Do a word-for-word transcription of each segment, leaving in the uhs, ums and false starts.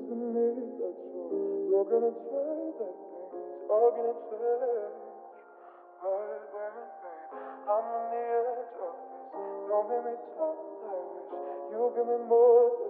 to me that you're, you're gonna say that things are gonna change. But when, babe, I'm on the edge of this, don't make me talk, I wish you give me more than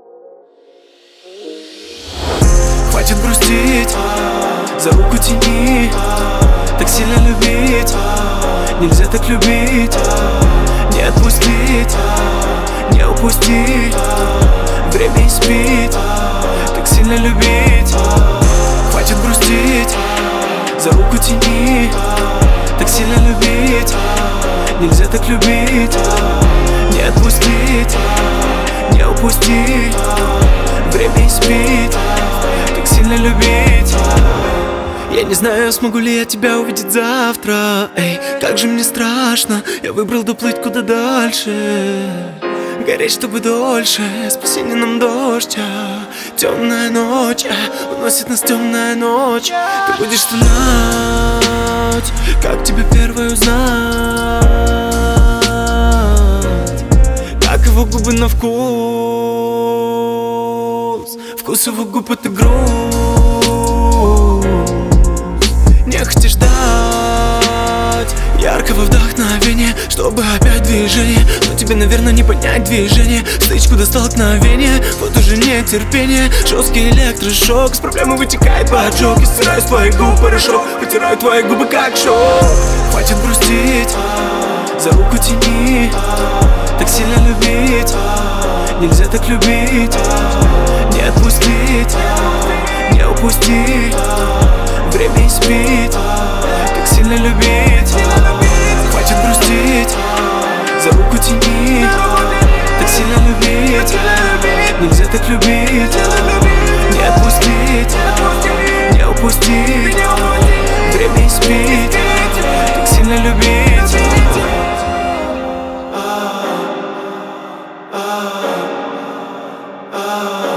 this. Хватит грустить, за руку тяни. Так сильно любить, нельзя так любить. Не отпустить, не упустить. Время испить, так сильно любить. Хватит грустить, за руку тяни. Так сильно любить, нельзя так любить. Не отпустить, не упустить. Время испить, так сильно любить. Я не знаю, смогу ли я тебя увидеть завтра. Эй, как же мне страшно. Я выбрал доплыть куда дальше, гореть, чтобы дольше. Спасение нам дождь, а темная ночь, а уносит нас темная ночь. Ты будешь стонать, как тебе первой узнать, как его губы на вкус. Вкус его губ — это груз. Нехотя ждать яркого вдохновения, чтобы опять движение. Но тебе, наверное, не понять движение. Стычку до столкновения, вот уже нет терпения. Жесткий электрошок, с проблемы вытекает поджог. Я стираю с твоих губ порошок, потираю твои губы как шок. Хватит грустить, за руку тяни. Так сильно любить, нельзя так любить. Не отпустить, не упустить. Время испить, так сильно любить. Хватит грустить, за руку тяни. Так сильно любить, нельзя так любить. Не отпустить, не упустить. Время испить, так сильно любить. Ah, ah, ah.